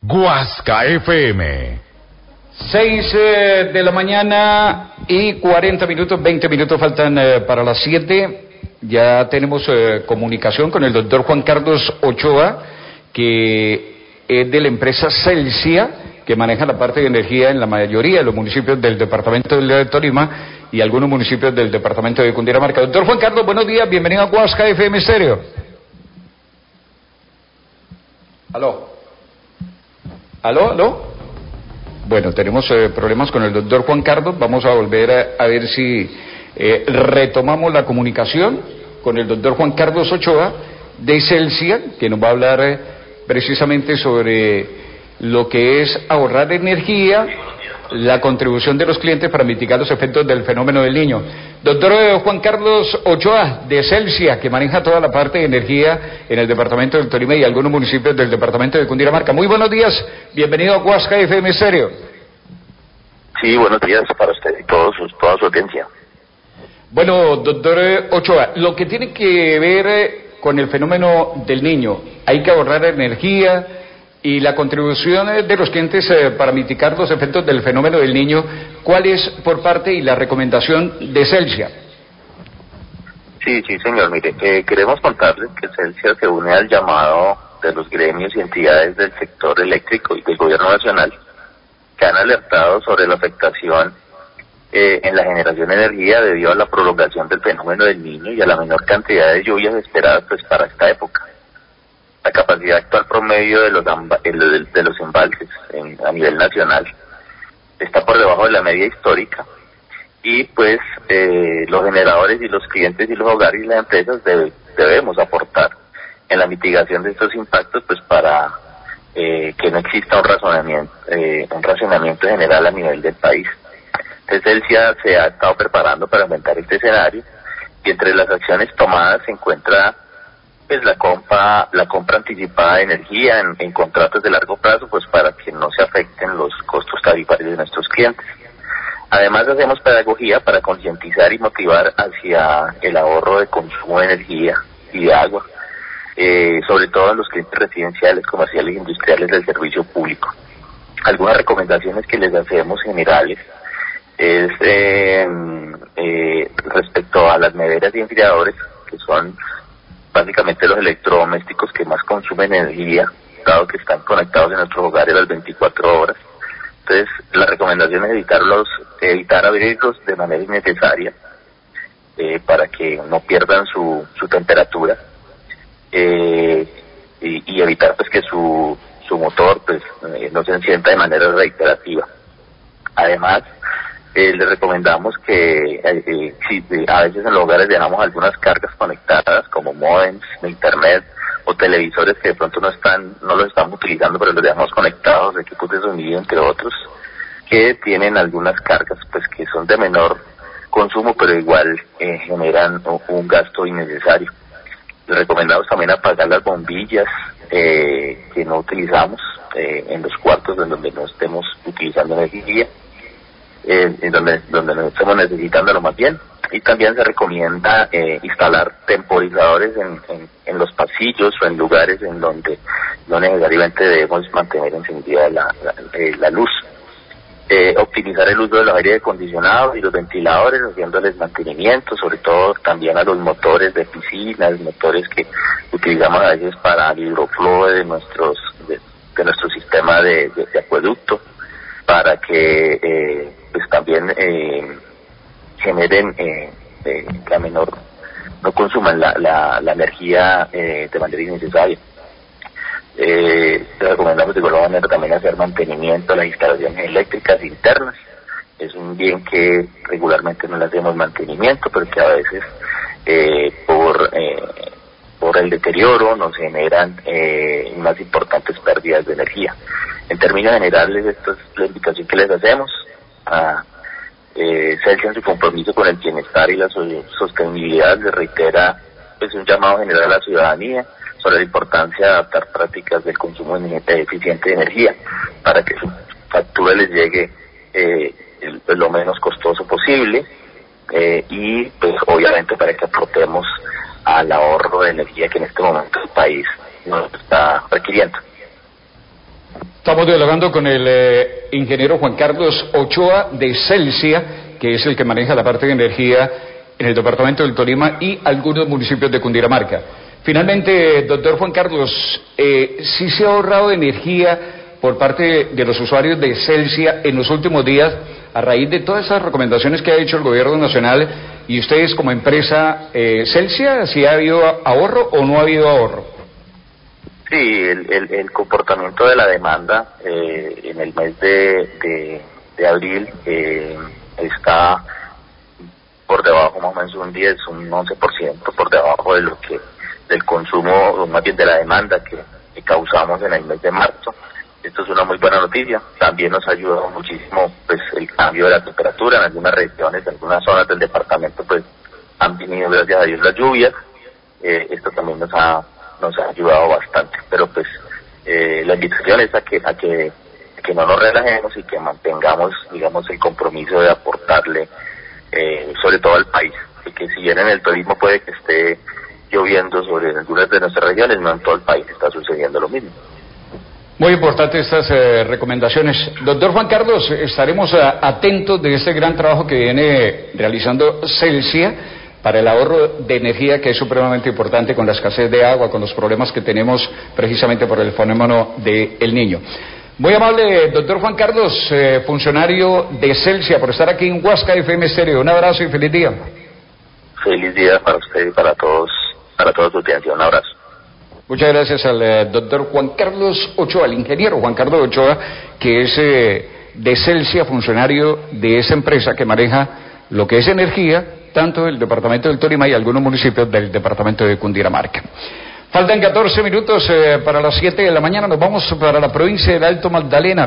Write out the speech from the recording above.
Guasca FM. 6 de la mañana y 40 minutos, 20 minutos faltan para las 7. Ya tenemos comunicación con el doctor Juan Carlos Ochoa, que es de la empresa Celsia, que maneja la parte de energía en la mayoría de los municipios del departamento de Tolima y algunos municipios del departamento de Cundinamarca. Doctor Juan Carlos, buenos días, bienvenido a Guasca FM Stereo. ¿Aló? Bueno, tenemos problemas con el doctor Juan Carlos. Vamos a volver a ver si retomamos la comunicación con el doctor Juan Carlos Ochoa de Celsia, que nos va a hablar precisamente sobre lo que es ahorrar energía, la contribución de los clientes para mitigar los efectos del fenómeno del Niño. Doctor Juan Carlos Ochoa de Celsia, que maneja toda la parte de energía en el departamento del Tolima y algunos municipios del departamento de Cundinamarca. Muy buenos días, bienvenido a Guasca FM Stereo. Sí, buenos días para usted y toda su audiencia. Bueno, doctor Ochoa, lo que tiene que ver con el fenómeno del Niño, hay que ahorrar energía y la contribución de los clientes para mitigar los efectos del fenómeno del Niño, ¿cuál es por parte y la recomendación de Celsia? Sí, señor, mire, queremos contarles que Celsia se une al llamado de los gremios y entidades del sector eléctrico y del gobierno nacional, que han alertado sobre la afectación en la generación de energía debido a la prolongación del fenómeno del Niño y a la menor cantidad de lluvias esperadas para esta época. La capacidad actual promedio de los embalses a nivel nacional está por debajo de la media histórica y pues los generadores y los clientes y los hogares y las empresas debemos aportar en la mitigación de estos impactos pues para que no exista un racionamiento general a nivel del país. Entonces Celsia se ha estado preparando para enfrentar este escenario y entre las acciones tomadas se encuentra pues la compra anticipada de energía en contratos de largo plazo, pues para que no se afecten los costos tarifarios de nuestros clientes. Además hacemos pedagogía para concientizar y motivar hacia el ahorro de consumo de energía y de agua, sobre todo en los clientes residenciales, comerciales e industriales del servicio público. Algunas recomendaciones que les hacemos generales es respecto a las neveras y enfriadores, que son básicamente los electrodomésticos que más consumen energía, dado que están conectados en nuestros hogares las 24 horas. Entonces, la recomendación es evitar abrirlos de manera innecesaria, para que no pierdan su temperatura, y evitar pues que su motor pues no se encienda de manera reiterativa. Además, les recomendamos que a veces en los hogares dejamos algunas cargas conectadas como modems de internet o televisores que de pronto no los estamos utilizando, pero los dejamos conectados, equipos de sonido entre otros, que tienen algunas cargas pues que son de menor consumo pero igual generan un gasto innecesario. Les recomendamos también apagar las bombillas que no utilizamos en los cuartos en donde no estemos utilizando energía, en donde no estemos necesitándolo más bien. Y también se recomienda instalar temporizadores en los pasillos o en lugares en donde no necesariamente debemos mantener encendida la luz. Optimizar el uso de los aires acondicionados y los ventiladores, haciéndoles mantenimiento, sobre todo también a los motores de piscinas, motores que utilizamos a veces para el hidroflow de nuestro sistema de acueducto, para que pues también generen no consuman la energía de manera innecesaria. Recomendamos de igual manera también hacer mantenimiento a las instalaciones eléctricas internas. Es un bien que regularmente no le hacemos mantenimiento, pero que a veces por el deterioro nos generan unas importantes pérdidas de energía. En términos generales, esta es la invitación que les hacemos a Celsia en su compromiso con el bienestar y la sostenibilidad. Les reitera pues un llamado general a la ciudadanía sobre la importancia de adaptar prácticas del consumo eficiente de energía para que su factura les llegue lo menos costoso posible, y pues obviamente para que aportemos al ahorro de energía que en este momento el país nos está requiriendo. Estamos dialogando con el ingeniero Juan Carlos Ochoa de Celsia, que es el que maneja la parte de energía en el departamento del Tolima y algunos municipios de Cundinamarca. Finalmente, doctor Juan Carlos, ¿sí se ha ahorrado energía por parte de los usuarios de Celsia en los últimos días a raíz de todas esas recomendaciones que ha hecho el gobierno nacional y ustedes como empresa Celsia, si ha habido ahorro o no ha habido ahorro? Sí, el comportamiento de la demanda en el mes de abril está por debajo más o menos un 10, un 11% por debajo de lo que del consumo, o más bien de la demanda que causamos en el mes de marzo. Esto es una muy buena noticia. También nos ha ayudado muchísimo pues el cambio de la temperatura en algunas regiones, en algunas zonas del departamento pues han venido gracias a Dios las lluvias. Esto también nos ha ayudado bastante, pero pues la invitación es a que no nos relajemos y que mantengamos, digamos, el compromiso de aportarle sobre todo al país, y que si bien en el turismo puede que esté lloviendo sobre algunas de nuestras regiones, no en todo el país está sucediendo lo mismo. Muy importante estas recomendaciones. Doctor Juan Carlos, estaremos atentos de este gran trabajo que viene realizando Celsia para el ahorro de energía, que es supremamente importante con la escasez de agua, con los problemas que tenemos precisamente por el fenómeno del Niño. Muy amable, doctor Juan Carlos, funcionario de Celsia, por estar aquí en Huasca FM Estéreo. Un abrazo y feliz día. Feliz día para usted y para toda su audiencia. Un abrazo. Muchas gracias al doctor Juan Carlos Ochoa, al ingeniero Juan Carlos Ochoa, que es de Celsia, funcionario de esa empresa que maneja lo que es energía, tanto del departamento del Tolima y algunos municipios del departamento de Cundinamarca. Faltan 14 minutos para las 7 de la mañana, nos vamos para la provincia del Alto Magdalena.